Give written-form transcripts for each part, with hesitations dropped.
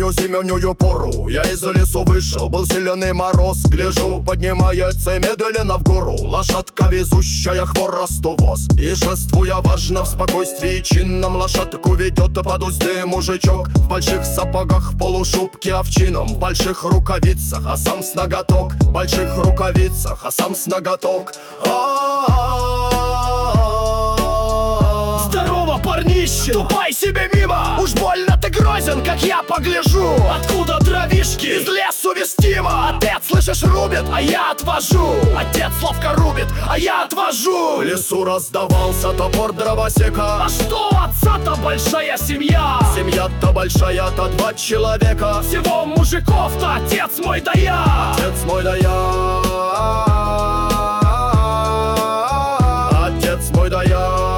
самую зимнюю пору я из лесу вышел, был зеленый мороз. Гляжу, поднимается медленно в гору лошадка, везущая хворосту воз. И шествуя важно в спокойствии чинном, лошадку ведет под узды мужичок. В больших сапогах, в полушубке овчином, в больших рукавицах, а сам с ноготок. В больших рукавицах, а сам с ноготок. Здорово, парнище, тупай себе мимо. Уж больно ты грозен, как я погляжу. Откуда дровишки? Из лесу вестимо. Отец, слышишь, рубит, а я отвожу. Отец ловко рубит, а я отвожу. В лесу раздавался топор дровосека. А что у отца-то большая семья? Семья-то большая-то 2 человека. Всего мужиков-то отец мой да я. Отец мой да я. Отец мой да я.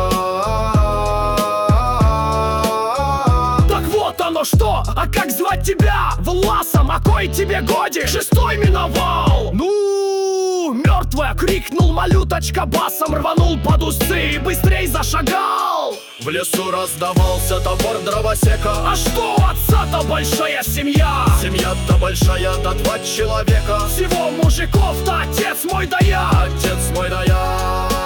Ну что, а как звать тебя? Власом, а кой тебе годик? 6-й миновал. Ну, мертвая, крикнул малюточка басом, рванул под усы и быстрей зашагал. В лесу раздавался топор дровосека. А что у отца-то большая семья? Семья-то большая-то 2 человека. Всего мужиков-то отец мой да я. Отец мой да я.